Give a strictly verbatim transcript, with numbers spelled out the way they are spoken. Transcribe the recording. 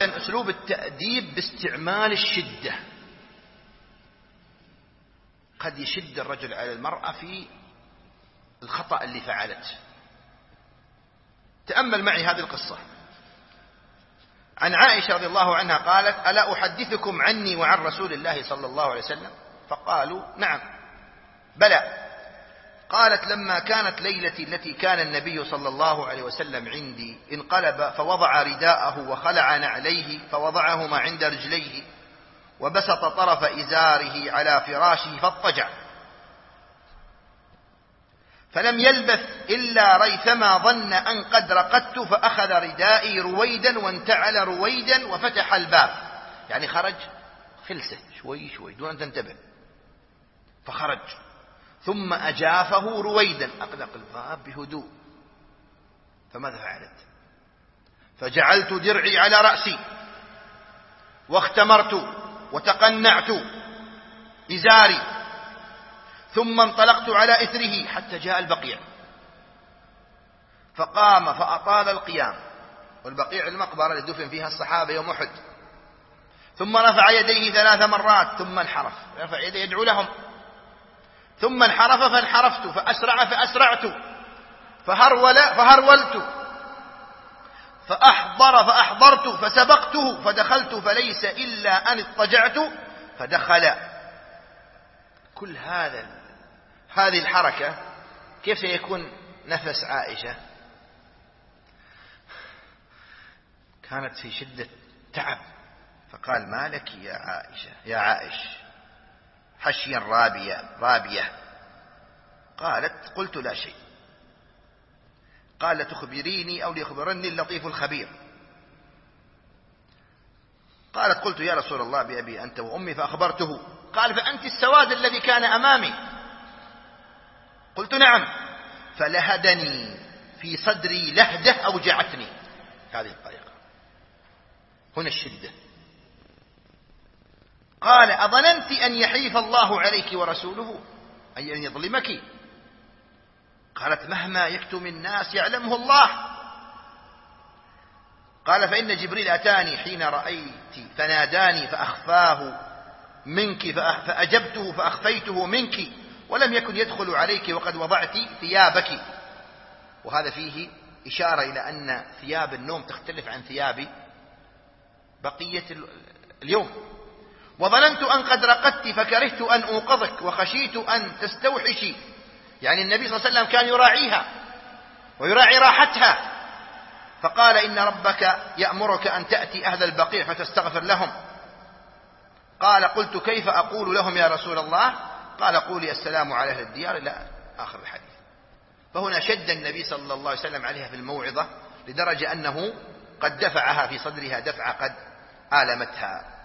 عادة أسلوب التأديب باستعمال الشدة، قد يشد الرجل على المرأة في الخطأ اللي فعلته. تأمل معي هذه القصة. عن عائشة رضي الله عنها قالت: ألا أحدثكم عني وعن رسول الله صلى الله عليه وسلم؟ فقالوا: نعم. بلى. قالت: لما كانت ليلتي التي كان النبي صلى الله عليه وسلم عندي انقلب فوضع رداءه وخلع نعليه فوضعهما عند رجليه وبسط طرف إزاره على فراشه فاضطجع، فلم يلبث إلا ريثما ظن أن قد رقدت فأخذ ردائي رويدا وانتعل رويدا وفتح الباب، يعني خرج خلسه شوي شوي دون أن تنتبه، فخرج ثم أجافه رويدا، أغلق الباب بهدوء. فماذا فعلت؟ فجعلت درعي على رأسي واختمرت وتقنعت إزاري، ثم انطلقت على إثره حتى جاء البقيع، فقام فأطال القيام، والبقيع المقبرة اللي دفن فيها الصحابة يوم أحد، ثم رفع يديه ثلاث مرات ثم انحرف، رفع يديه يدعو لهم، ثم انحرف فانحرفت، فأسرع فأسرعت، فهرول فهرولت، فأحضر فأحضرت، فسبقته فدخلت، فليس إلا أن اضطجعت فدخل. كل هذا هذه الحركة كيف سيكون نفس عائشة؟ كانت في شدة تعب، فقال: ما لك يا عائشة يا عائش حشيا رابية رابية؟ قالت: قلت: لا شيء. قال: تخبريني أو ليخبرني اللطيف الخبير؟ قالت: قلت: يا رسول الله بأبي أنت وأمي، فأخبرته. قال: فأنت السواد الذي كان أمامي؟ قلت: نعم. فلهدني في صدري لهدة أوجعتني. هذه الطريقة، هنا الشدة. قال: أظننت أن يحيف الله عليك ورسوله، أي أن يظلمك؟ قالت: مهما يكتم الناس يعلمه الله. قال: فإن جبريل أتاني حين رأيت فناداني فأخفاه منك فأجبته فأخفيته منك، ولم يكن يدخل عليك وقد وضعت ثيابك. وهذا فيه إشارة إلى أن ثياب النوم تختلف عن ثياب بقية اليوم. وظننت أن قد رقدت فكرهت أن أوقظك وخشيت أن تستوحشي، يعني النبي صلى الله عليه وسلم كان يراعيها ويراعي راحتها. فقال: إن ربك يأمرك أن تأتي أهل البقيع فتستغفر لهم. قال: قلت: كيف أقول لهم يا رسول الله؟ قال: قولي السلام على أهل الديار إلى آخر الحديث. فهنا شد النبي صلى الله عليه وسلم عليها في الموعظة لدرجة أنه قد دفعها في صدرها دفعة قد آلمتها.